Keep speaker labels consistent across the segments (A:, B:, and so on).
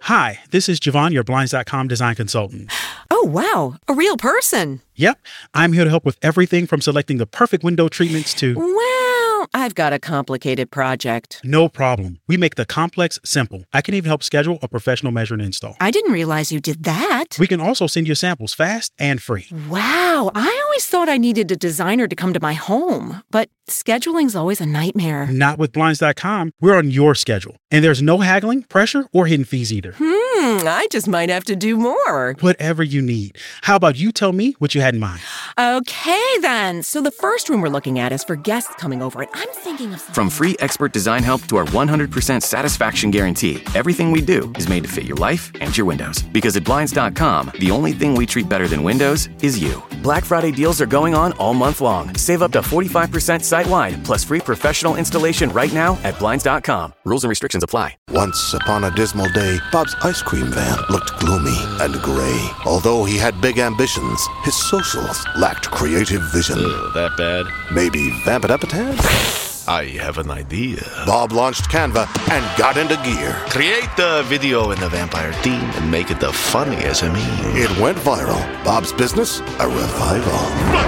A: Hi, this is Javon, your Blinds.com design consultant.
B: Oh, wow. A real person.
A: Yep, I'm here to help with everything from selecting the perfect window treatments to...
B: Well, I've got a complicated project.
A: No problem. We make the complex simple. I can even help schedule a professional measure and install.
B: I didn't realize you did that.
A: We can also send you samples fast and free.
B: Wow, I always thought I needed a designer to come to my home, but scheduling's always a nightmare.
A: Not with Blinds.com. We're on your schedule. And there's no haggling, pressure, or hidden fees either.
B: I just might have to do more.
A: Whatever you need. How about you tell me what you had in mind?
B: Okay, then. So the first room we're looking at is for guests coming over, and I'm thinking of...
C: From free expert design help to our 100% satisfaction guarantee, everything we do is made to fit your life and your windows. Because at Blinds.com, the only thing we treat better than windows is you. Black Friday deals are going on all month long. Save up to 45% site-wide, plus free professional installation right now at Blinds.com. Rules and restrictions apply.
D: Once upon a dismal day, Bob's ice cream van looked gloomy and gray. Although he had big ambitions, his socials lacked creative vision.
E: That bad?
D: Maybe vamp it up a tad?
E: I have an idea.
D: Bob launched Canva and got into gear.
E: Create the video in the vampire theme and make it the funniest SME.
D: It went viral. Bob's business, a revival.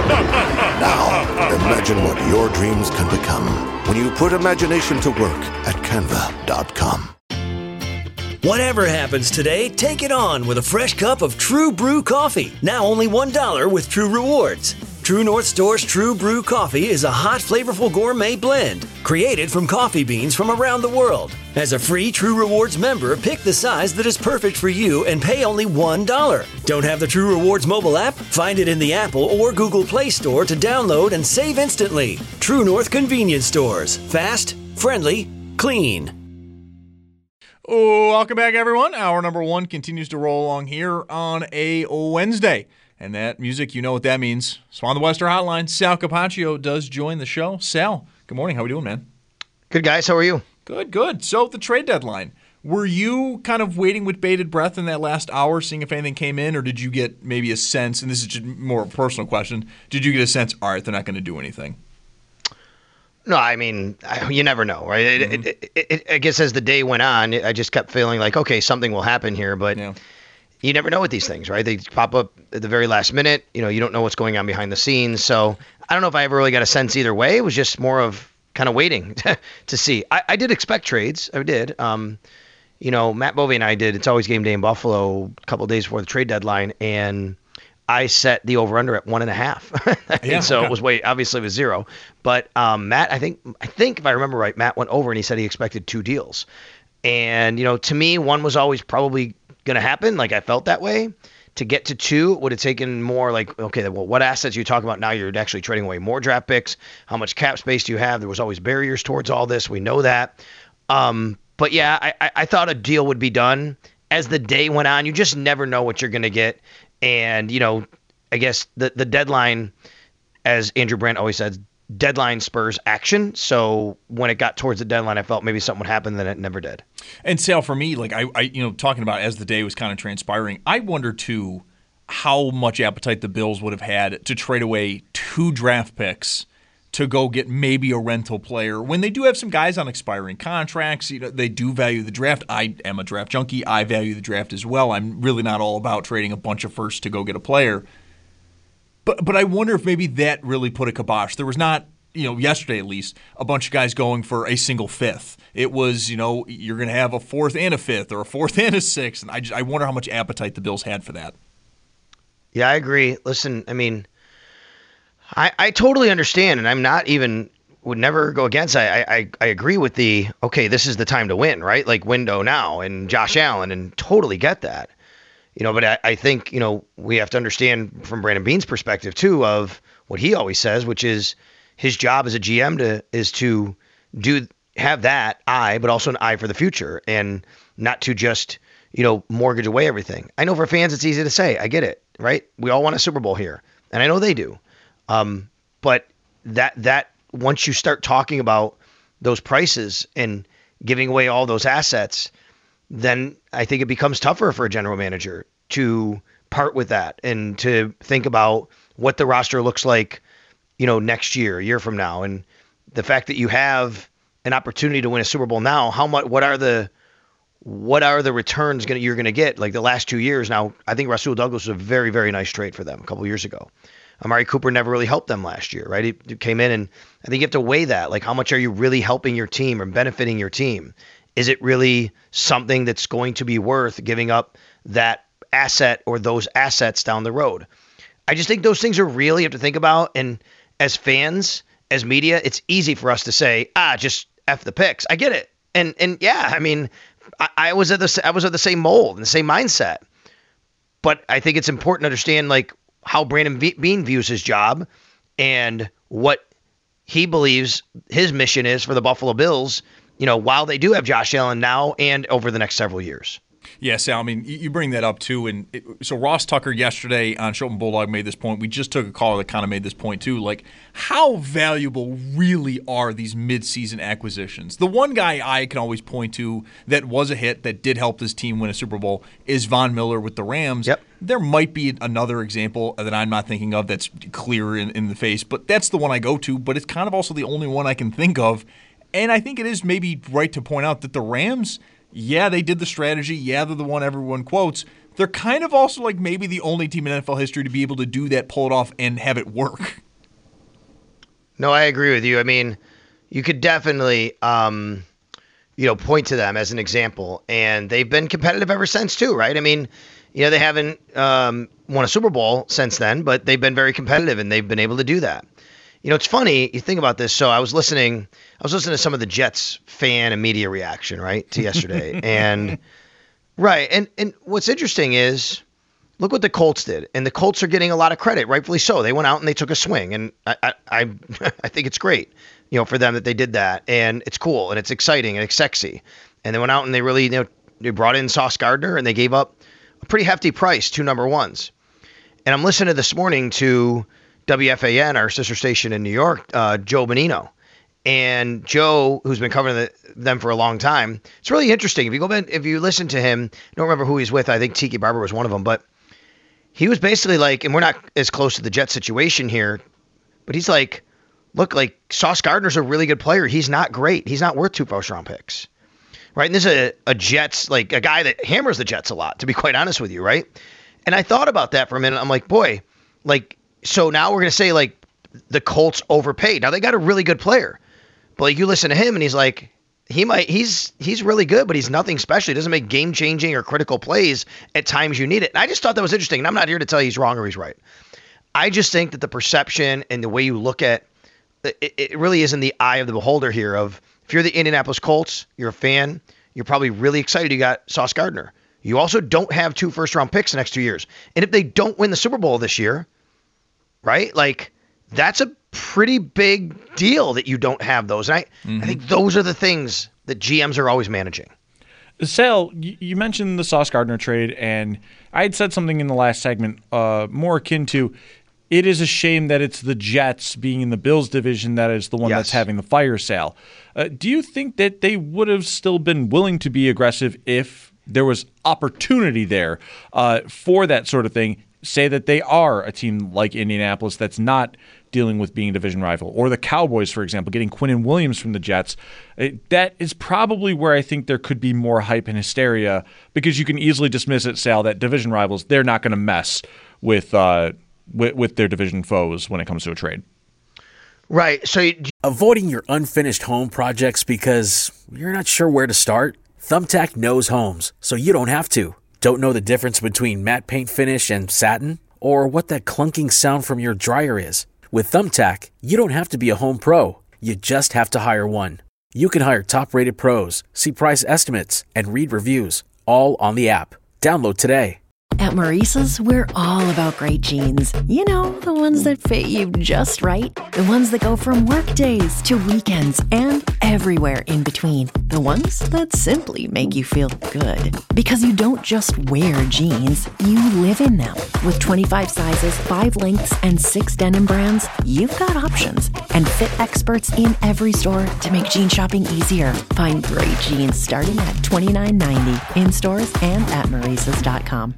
D: Now, imagine what your dreams can become when you put imagination to work at Canva.com.
F: Whatever happens today, take it on with a fresh cup of True Brew coffee. Now only $1 with True Rewards. True North Store's True Brew coffee is a hot, flavorful gourmet blend created from coffee beans from around the world. As a free True Rewards member, pick the size that is perfect for you and pay only $1. Don't have the True Rewards mobile app? Find it in the Apple or Google Play Store to download and save instantly. True North Convenience Stores. Fast, friendly, clean.
G: Welcome back, everyone. Hour number one continues to roll along here on a Wednesday. And that music, you know what that means. Swan the Wester Hotline. Sal Capaccio does join the show. Sal, good morning. How are we doing, man?
H: Good, guys. How are you?
G: Good. So the trade deadline. Were you kind of waiting with bated breath in that last hour, seeing if anything came in, or did you get maybe a sense, and this is just more a personal question, did you get a sense, all right, they're not going to do anything?
H: No, I mean, you never know, right? Mm-hmm. I guess as the day went on, I just kept feeling like, okay, something will happen here, but you never know with these things, right? They pop up at the very last minute. You know, you don't know what's going on behind the scenes. So I don't know if I ever really got a sense either way. It was just more of kind of waiting to see. I did expect trades. I did. You know, Matt Bovee and I did It's Always Game Day in Buffalo a couple of days before the trade deadline, and I set the over-under at 1.5. So it was obviously it was 0. But Matt, I think if I remember right, Matt went over and he said he expected 2 deals. And, you know, to me, one was always probably going to happen. Like, I felt that way. To get to 2 would have taken more like, okay, well, what assets you talk about now? You're actually trading away more draft picks. How much cap space do you have? There was always barriers towards all this. We know that. But yeah, I thought a deal would be done. As the day went on, you just never know what you're going to get. And, you know, I guess the deadline, as Andrew Brandt always says, deadline spurs action. So when it got towards the deadline, I felt maybe something would happen, then it never did.
G: And Sal, for me, like I you know, talking about as the day was kind of transpiring, I wonder too how much appetite the Bills would have had to trade away 2 draft picks to go get maybe a rental player when they do have some guys on expiring contracts. You know, they do value the draft. I am a draft junkie. I value the draft as well. I'm really not all about trading a bunch of firsts to go get a player. But I wonder if maybe that really put a kibosh. There was not, you know, yesterday at least, a bunch of guys going for a single 5th. It was, you know, you're going to have a 4th and a 5th or a 4th and a 6th. And I wonder how much appetite the Bills had for that.
H: Yeah, I agree. Listen, I mean, I totally understand, and I'm not even would never go against. I agree with okay, this is the time to win, right? Like window now and Josh Allen, and totally get that. You know, but I think, you know, we have to understand from Brandon Beane's perspective too of what he always says, which is his job as a GM is to have that eye, but also an eye for the future, and not to just, you know, mortgage away everything. I know for fans it's easy to say. I get it, right? We all want a Super Bowl here, and I know they do. But that once you start talking about those prices and giving away all those assets, then I think it becomes tougher for a general manager to part with that and to think about what the roster looks like, you know, next year, a year from now. And the fact that you have an opportunity to win a Super Bowl now, what are the what are the returns you're going to get? Like the last 2 years now, I think Rasul Douglas was a very, very nice trade for them a couple years ago. Amari Cooper never really helped them last year, right? He came in, and I think you have to weigh that. Like, how much are you really helping your team or benefiting your team? Is it really something that's going to be worth giving up that asset or those assets down the road? I just think those things are real. You have to think about. And as fans, as media, it's easy for us to say, just F the picks. I get it. And yeah, I mean, I was of the same mold and the same mindset. But I think it's important to understand like how Brandon Beane views his job and what he believes his mission is for the Buffalo Bills, while they do have Josh Allen now and over the next several years.
G: Yeah, Sal, I mean, you bring that up too. And so Ross Tucker yesterday on Schopp and Bulldog made this point. We just took a caller that kind of made this point too. Like, how valuable really are these midseason acquisitions? The one guy I can always point to that was a hit that did help this team win a Super Bowl is Von Miller with the Rams.
H: Yep.
G: There might be another example that I'm not thinking of that's clear in the face, but that's the one I go to. But it's kind of also the only one I can think of. And I think it is maybe right to point out that the Rams – yeah, they did the strategy. Yeah, they're the one everyone quotes. They're kind of also like maybe the only team in NFL history to be able to do that, pull it off, and have it work.
H: No, I agree with you. I mean, you could definitely, point to them as an example, and they've been competitive ever since too, right? I mean, they haven't won a Super Bowl since then, but they've been very competitive, and they've been able to do that. It's funny, you think about this. So I was listening to some of the Jets fan and media reaction, right, to yesterday. And what's interesting is look what the Colts did. And the Colts are getting a lot of credit, rightfully so. They went out and they took a swing. And I think it's great, for them that they did that. And it's cool and it's exciting and it's sexy. And they went out and they really, they brought in Sauce Gardner and they gave up a pretty hefty price, 2 number ones. And I'm listening this morning to WFAN, our sister station in New York, Joe Bonino. And Joe, who's been covering them for a long time, it's really interesting. If you listen to him, I don't remember who he's with. I think Tiki Barber was one of them. But he was basically like, and we're not as close to the Jets situation here, but he's like, look, like Sauce Gardner's a really good player. He's not great. He's not worth 2 first-round picks. Right? And this is a Jets, like a guy that hammers the Jets a lot, to be quite honest with you, right? And I thought about that for a minute. I'm like, boy, like, so now we're going to say, like, the Colts overpaid. Now, they got a really good player. But, like, you listen to him, and he's like, he's really good, but he's nothing special. He doesn't make game-changing or critical plays at times you need it. And I just thought that was interesting. And I'm not here to tell you he's wrong or he's right. I just think that the perception and the way you look at it really is in the eye of the beholder here of if you're the Indianapolis Colts, you're a fan, you're probably really excited you got Sauce Gardner. You also don't have 2 first-round picks the next 2 years. And if they don't win the Super Bowl this year, right? Like, that's a pretty big deal that you don't have those. And I think those are the things that GMs are always managing.
I: Sal, you mentioned the Sauce Gardner trade, and I had said something in the last segment more akin to it is a shame that it's the Jets being in the Bills division that is the one that's having the fire sale. Do you think that they would have still been willing to be aggressive if there was opportunity there for that sort of thing? Say that they are a team like Indianapolis that's not dealing with being a division rival, or the Cowboys, for example, getting Quinnen Williams from the Jets. That is probably where I think there could be more hype and hysteria, because you can easily dismiss it, Sal, that division rivals, they're not going to mess with their division foes when it comes to a trade.
H: Right. So
J: avoiding your unfinished home projects because you're not sure where to start? Thumbtack knows homes, so you don't have to. Don't know the difference between matte paint finish and satin? Or what that clunking sound from your dryer is? With Thumbtack, you don't have to be a home pro. You just have to hire one. You can hire top-rated pros, see price estimates, and read reviews, all on the app. Download today.
K: At Maurice's, we're all about great jeans. You know, the ones that fit you just right. The ones that go from work days to weekends and everywhere in between. The ones that simply make you feel good. Because you don't just wear jeans, you live in them. With 25 sizes, 5 lengths, and 6 denim brands, you've got options. And fit experts in every store to make jean shopping easier. Find great jeans starting at $29.90 in stores and at Maurice's.com.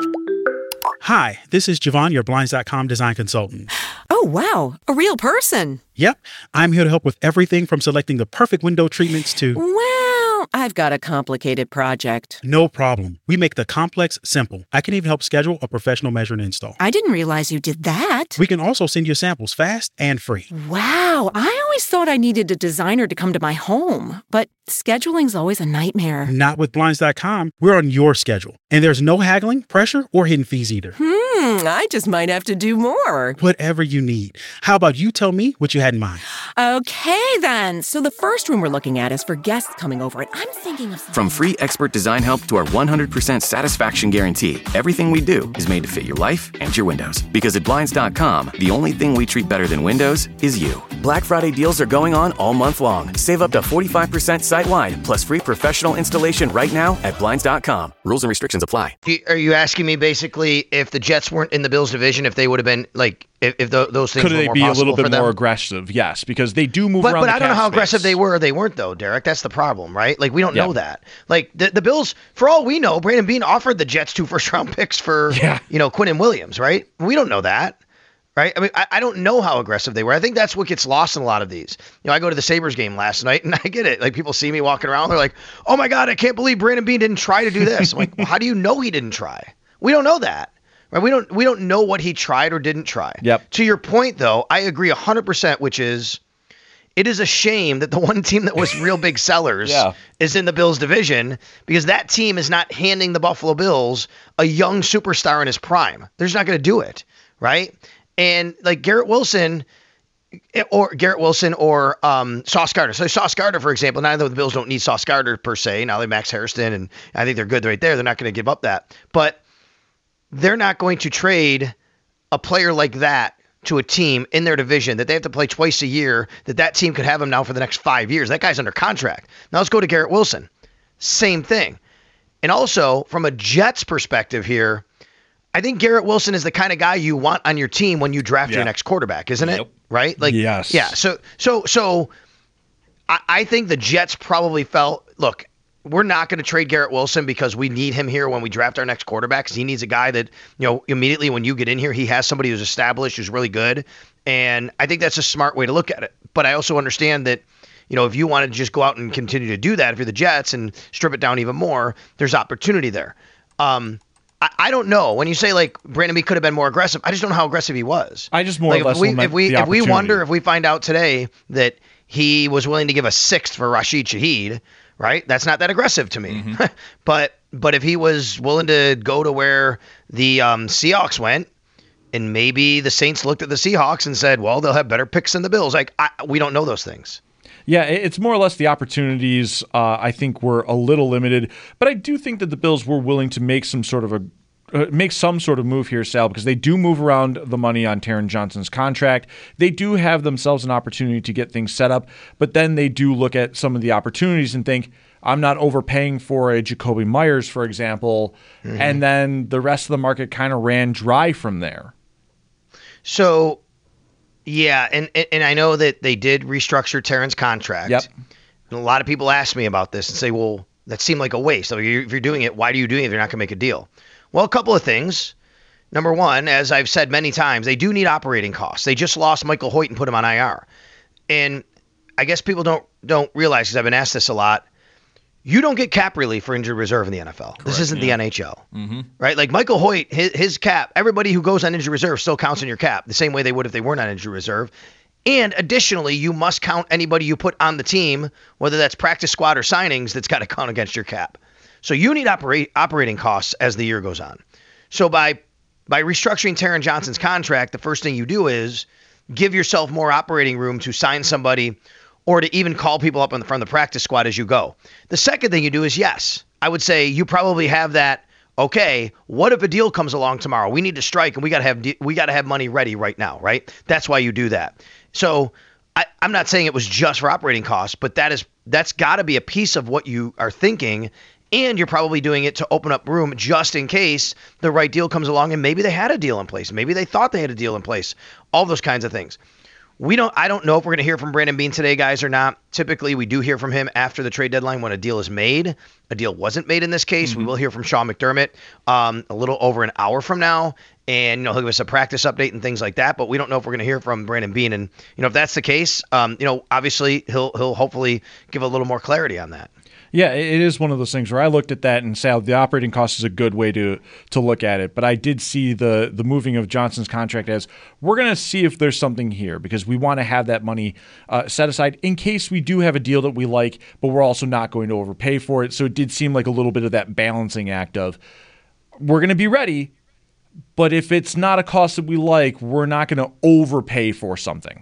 A: Hi, this is Javon, your Blinds.com design consultant.
B: Oh, wow. A real person.
A: Yep. I'm here to help with everything from selecting the perfect window treatments to...
B: Well, I've got a complicated project.
A: No problem. We make the complex simple. I can even help schedule a professional measure and install.
B: I didn't realize you did that.
A: We can also send you samples fast and free.
B: Wow, I always thought I needed a designer to come to my home, but scheduling's always a nightmare.
A: Not with Blinds.com. We're on your schedule, and there's no haggling, pressure, or hidden fees either.
B: I just might have to do more.
A: Whatever you need. How about you tell me what you had in mind?
B: Okay, then. So the first room we're looking at is for guests coming over, and I'm thinking of something.
C: From free expert design help to our 100% satisfaction guarantee, everything we do is made to fit your life and your windows. Because at Blinds.com, the only thing we treat better than windows is you. Black Friday deals are going on all month long. Save up to 45% site-wide, plus free professional installation right now at Blinds.com. Rules and restrictions apply.
H: Are you asking me basically if the Jets weren't in the Bills division, if they would have been like, if those things
I: could
H: were
I: they
H: more
I: be a
H: possible
I: little bit
H: for them?
I: more aggressive? Yes, because they do move around.
H: But I
I: the
H: don't know
I: cap
H: how
I: space.
H: aggressive they were or they weren't, though, Derek. That's the problem, right? Like, we don't know that. Like, the Bills, for all we know, Brandon Beane offered the Jets 2 first-round picks for, Quinnen Williams, right? We don't know that, right? I mean, I don't know how aggressive they were. I think that's what gets lost in a lot of these. I go to the Sabres game last night, and I get it. Like, people see me walking around, they're like, oh, my God, I can't believe Brandon Beane didn't try to do this. I'm like, well, how do you know he didn't try? We don't know that. Right? We don't know what he tried or didn't try.
I: Yep.
H: To your point, though, I agree 100%, which is it is a shame that the one team that was real big sellers is in the Bills division, because that team is not handing the Buffalo Bills a young superstar in his prime. They're just not going to do it, right? And like Garrett Wilson or Sauce Gardner. So Sauce Gardner, for example, now that the Bills don't need Sauce Gardner per se, now they have Max Hairston, and I think they're good right there. They're not going to give up that. But they're not going to trade a player like that to a team in their division that they have to play twice a year, that team could have him now for the next 5 years. That guy's under contract. Now let's go to Garrett Wilson. Same thing. And also, from a Jets perspective here, I think Garrett Wilson is the kind of guy you want on your team when you draft your next quarterback, isn't it? Right? Like,
I: yes.
H: Yeah. So I think the Jets probably felt, look, we're not going to trade Garrett Wilson because we need him here when we draft our next quarterback, because he needs a guy that, immediately when you get in here, he has somebody who's established, who's really good. And I think that's a smart way to look at it. But I also understand that, if you want to just go out and continue to do that, if you're the Jets and strip it down even more, there's opportunity there. I don't know. When you say like Brandon Beane could have been more aggressive, I just don't know how aggressive he was.
I: I just more or less
H: if we find out today that he was willing to give a 6th for Rashid Shaheed, right? That's not that aggressive to me. Mm-hmm. But if he was willing to go to where the Seahawks went, and maybe the Saints looked at the Seahawks and said, well, they'll have better picks than the Bills. Like, we don't know those things.
I: Yeah, it's more or less the opportunities, I think, were a little limited. But I do think that the Bills were willing to make some sort of move here, Sal, because they do move around the money on Taron Johnson's contract. They do have themselves an opportunity to get things set up, but then they do look at some of the opportunities and think, I'm not overpaying for a Jacoby Myers, for example, and then the rest of the market kind of ran dry from there.
H: So, yeah, and I know that they did restructure Taron's contract.
I: Yep.
H: And a lot of people ask me about this and say, well, that seemed like a waste. So if you're doing it, why are you doing it if you're not going to make a deal? Well, a couple of things. Number one, as I've said many times, they do need operating costs. They just lost Michael Hoyt and put him on IR. And I guess people don't realize, because I've been asked this a lot, you don't get cap relief for injured reserve in the NFL. Correct, this isn't the NHL, right? Like Michael Hoyt, his cap, everybody who goes on injured reserve still counts in your cap the same way they would if they weren't on injured reserve. And additionally, you must count anybody you put on the team, whether that's practice squad or signings, that's got to count against your cap. So you need operating costs as the year goes on. So by restructuring Taron Johnson's contract, the first thing you do is give yourself more operating room to sign somebody or to even call people up from the practice squad as you go. The second thing you do is, yes, I would say you probably have that, okay, what if a deal comes along tomorrow? We need to strike, and we got to have money ready right now, right? That's why you do that. So I'm not saying it was just for operating costs, but that's got to be a piece of what you are thinking, and you're probably doing it to open up room just in case the right deal comes along, and maybe they had a deal in place. Maybe they thought they had a deal in place. All those kinds of things. I don't know if we're going to hear from Brandon Beane today, guys, or not. Typically, we do hear from him after the trade deadline when a deal is made. A deal wasn't made in this case. We will hear from Sean McDermott a little over an hour from now, and he'll give us a practice update and things like that. But we don't know if we're going to hear from Brandon Beane, and if that's the case, obviously he'll hopefully give a little more clarity on that.
I: Yeah, it is one of those things where I looked at that and said the operating cost is a good way to look at it. But I did see the moving of Johnson's contract as we're going to see if there's something here because we want to have that money set aside in case we do have a deal that we like, but we're also not going to overpay for it. So it did seem like a little bit of that balancing act of we're going to be ready, but if it's not a cost that we like, we're not going to overpay for something.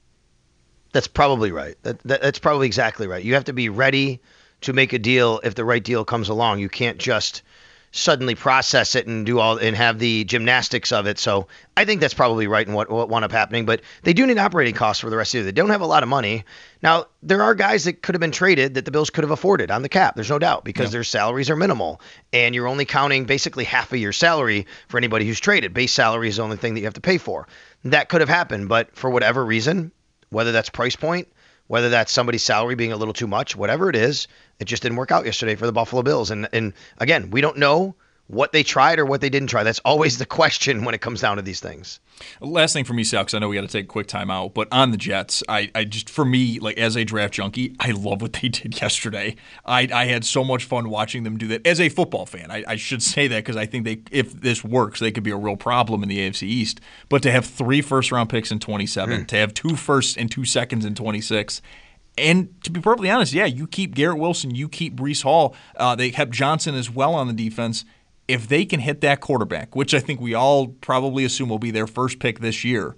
H: That's probably right. That's probably exactly right. You have to be ready to make a deal if the right deal comes along. You can't just suddenly process it and do all and have the gymnastics of it. So I think that's probably right in what wound up happening. But they do need operating costs for the rest of the year. They don't have a lot of money. Now, there are guys that could have been traded that the Bills could have afforded on the cap. There's no doubt because their salaries are minimal. And you're only counting basically half a year's salary for anybody who's traded. Base salary is the only thing that you have to pay for. That could have happened. But for whatever reason, whether that's price point, whether that's somebody's salary being a little too much, whatever it is, it just didn't work out yesterday for the Buffalo Bills. And again, we don't know what they tried or what they didn't try. That's always the question when it comes down to these things.
G: Last thing for me, Sal, because I know we got to take a quick time out, but on the Jets, I just, for me, like as a draft junkie, I love what they did yesterday. I had so much fun watching them do that. As a football fan, I should say that because I think if this works, they could be a real problem in the AFC East. But to have 3 first-round picks in 27, to have 2 firsts and 2 seconds in 26, and to be perfectly honest, yeah, you keep Garrett Wilson, you keep Breece Hall. They kept Johnson as well on the defense. If they can hit that quarterback, which I think we all probably assume will be their first pick this year,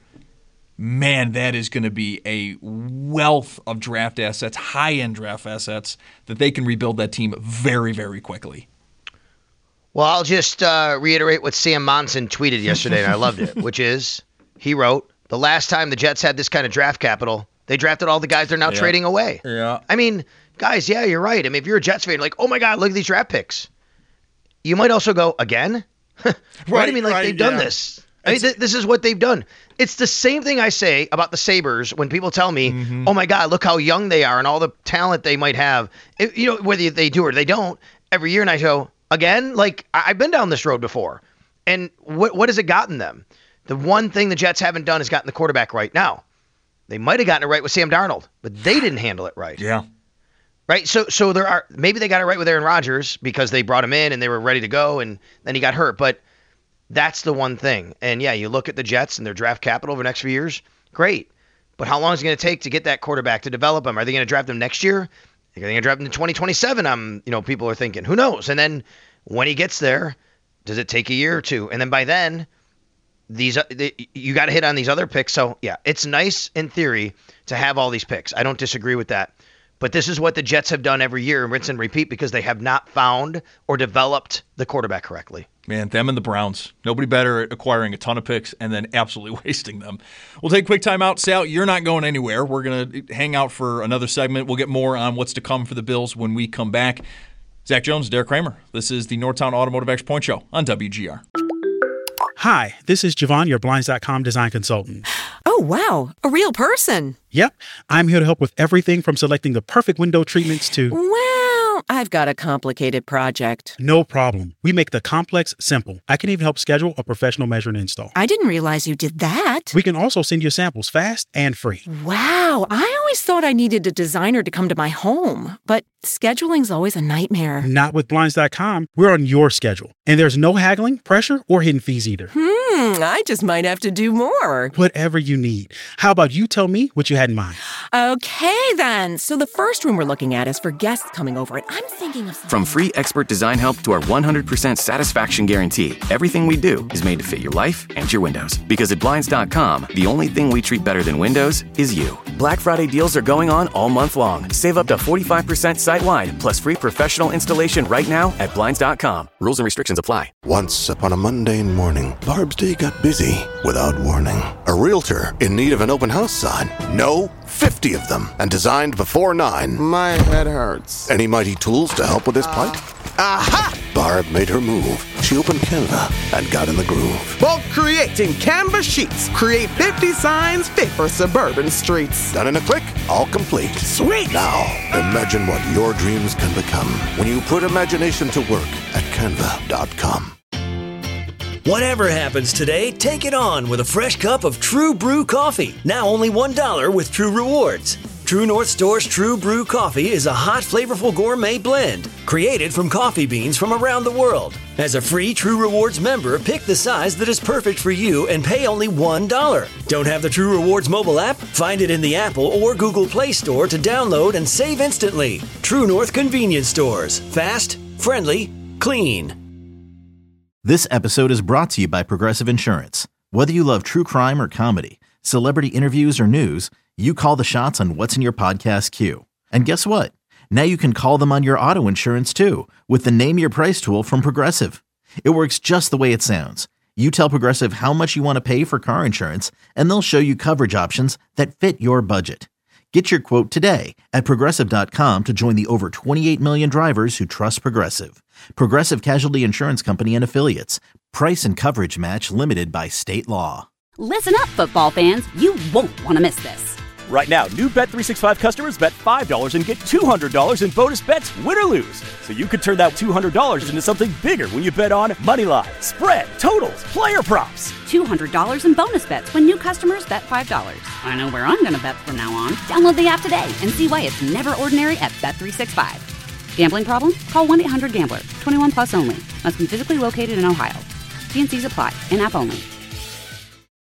G: man, that is going to be a wealth of draft assets, high-end draft assets, that they can rebuild that team very, very quickly.
H: Well, I'll just reiterate what Sam Monson tweeted yesterday, and I loved it, which is, he wrote, the last time the Jets had this kind of draft capital, they drafted all the guys they're now trading away.
G: Yeah.
H: I mean, guys, yeah, you're right. I mean, if you're a Jets fan, you're like, oh my God, look at these draft picks. You might also go, again? Right? I mean, like, they've done this. I mean, this is what they've done. It's the same thing I say about the Sabres when people tell me, oh my God, look how young they are and all the talent they might have. Whether they do or they don't, every year, and I go, again? Like, I've been down this road before. And what has it gotten them? The one thing the Jets haven't done is gotten the quarterback right. Now, they might have gotten it right with Sam Darnold, but they didn't handle it right.
G: Yeah.
H: Right? So there are, maybe they got it right with Aaron Rodgers because they brought him in and they were ready to go and then he got hurt. But that's the one thing. And yeah, you look at the Jets and their draft capital over the next few years, great. But how long is it going to take to get that quarterback to develop him? Are they going to draft him next year? Are they going to draft him in 2027? People are thinking, who knows? And then when he gets there, does it take a year or two? And then by then, you got to hit on these other picks. So yeah, it's nice in theory to have all these picks. I don't disagree with that. But this is what the Jets have done every year, rinse and repeat, because they have not found or developed the quarterback correctly.
G: Man, them and the Browns. Nobody better at acquiring a ton of picks and then absolutely wasting them. We'll take a quick time out. Sal, you're not going anywhere. We're going to hang out for another segment. We'll get more on what's to come for the Bills when we come back. Zach Jones, Derek Kramer. This is the Northtown Automotive X Point Show on WGR.
A: Hi, this is Javon, your Blinds.com design consultant.
B: Oh, wow. A real person.
A: Yep. I'm here to help with everything from selecting the perfect window treatments to...
B: Well, I've got a complicated project.
A: No problem. We make the complex simple. I can even help schedule a professional measure and install.
B: I didn't realize you did that.
A: We can also send you samples fast and free.
B: Wow. I always thought I needed a designer to come to my home, but scheduling's always a nightmare.
A: Not with Blinds.com. We're on your schedule. And there's no haggling, pressure, or hidden fees either.
B: I just might have to do more.
A: Whatever you need. How about you tell me what you had in mind?
B: Okay, then. So the first room we're looking at is for guests coming over, and I'm thinking of something.
C: From free expert design help to our 100% satisfaction guarantee, everything we do is made to fit your life and your windows. Because at Blinds.com, the only thing we treat better than windows is you. Black Friday deals are going on all month long. Save up to 45% site-wide, plus free professional installation right now at Blinds.com. Rules and restrictions apply.
D: Once upon a mundane morning, Barb's day got busy without warning. A realtor in need of an open house sign. No, 50 of them, and designed before 9.
L: My head hurts.
D: Any mighty tools to help with this plight? Aha! Barb made her move. She opened Canva and got in the groove.
L: Bulk creating Canva sheets. Create 50 signs fit for suburban streets.
D: Done in a click, all complete.
L: Sweet!
D: Now, imagine what your dreams can become when you put imagination to work at Canva.com.
F: Whatever happens today, take it on with a fresh cup of True Brew coffee. Now only $1 with True Rewards. True North Store's True Brew Coffee is a hot, flavorful gourmet blend created from coffee beans from around the world. As a free True Rewards member, pick the size that is perfect for you and pay only $1. Don't have the True Rewards mobile app? Find it in the Apple or Google Play Store to download and save instantly. True North Convenience Stores. Fast, friendly, clean.
M: This episode is brought to you by Progressive Insurance. Whether you love true crime or comedy, celebrity interviews or news, you call the shots on what's in your podcast queue. And guess what? Now you can call them on your auto insurance too with the Name Your Price tool from Progressive. It works just the way it sounds. You tell Progressive how much you want to pay for car insurance, and they'll show you coverage options that fit your budget. Get your quote today at Progressive.com to join the over 28 million drivers who trust Progressive. Progressive Casualty Insurance Company and Affiliates. Price and coverage match limited by state law.
N: Listen up, football fans. You won't want to miss this.
O: Right now, new Bet365 customers bet $5 and get $200 in bonus bets, win or lose. So you could turn that $200 into something bigger when you bet on moneyline, spread, totals, player props.
N: $200 in bonus bets when new customers bet $5. I know where I'm going to bet from now on. Download the app today and see why it's never ordinary at Bet365. Gambling problem? Call 1-800-GAMBLER. 21 plus only. Must be physically located in Ohio. T&Cs apply. In-app only.